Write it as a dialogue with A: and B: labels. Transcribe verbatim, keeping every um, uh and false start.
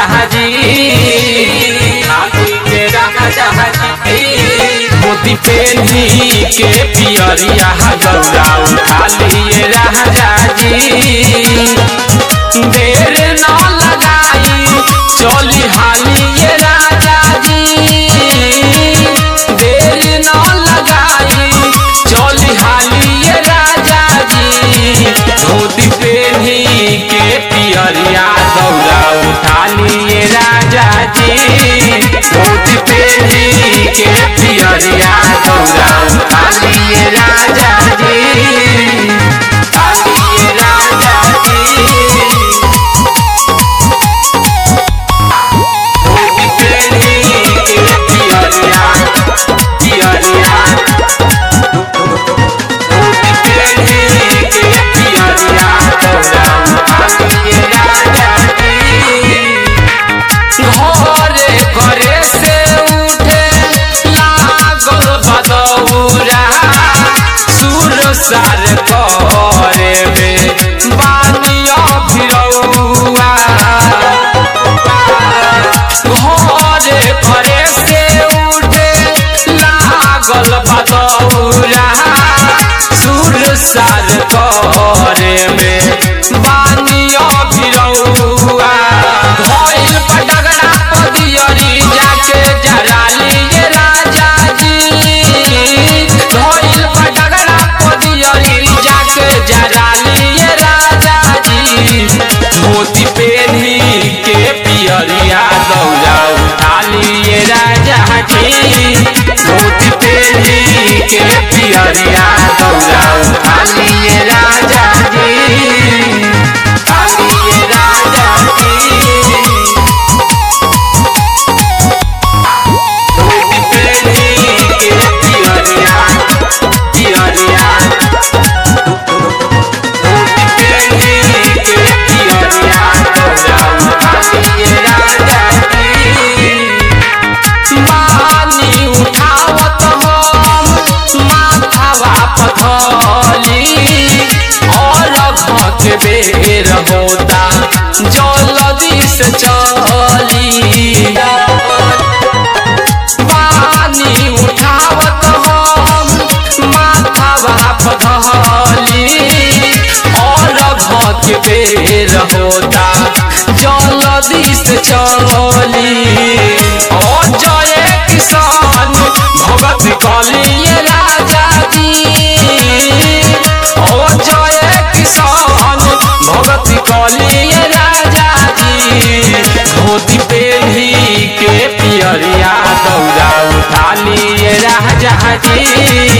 A: जी मोती पेनी के पियरिया गौरा उठा लिए राजा जी देर न लगाई चली हालिए राजा जी देर न लगाई चली हालिए राजा जी धोती पेनी के पियरिया गौरा उठा लिए राजा जी धोती पेनी के पियरिया गौरा उठा लिए राजा जी आलिए राजा जी धोती पेनी के पियरिया पियरिया धोती पेनी के पियरिया गौरा उठा लिए राजा जी घरे घरे से उठे लागल बदौरा सुर सार करे में बानिया फिरौआ घरे घरे से उठे लागल बदौरा सुर सार करे में बानिया फिरौआ भइल पटगड़ा पदियरी जाके जरा लिए राजा जी भइल पटगड़ा पदियरी जाके जरा लिए राजा जी मोती पेनी के पियरिया गौरा उठा लिए राजा जी मोती पेनी के पियरिया गौरा उठा लिए राजा जी आलिए राजा जी धोती पेनी के पियरिया पियरिया धोती पेनी के पियरिया गौरा उठा लिए राजा जी मानी उठावत हम माथावा पथली और भक बेर होता जल्दी से चली पानी उठावत हम माथावा पथली और भक बेर होता जल्दी से चली और जय किसान भगत कलिए राजा जी और जय किसान भगत कलिए राजा जी धोती पेनी के पियरिया गौरा उठा लिए राजा जी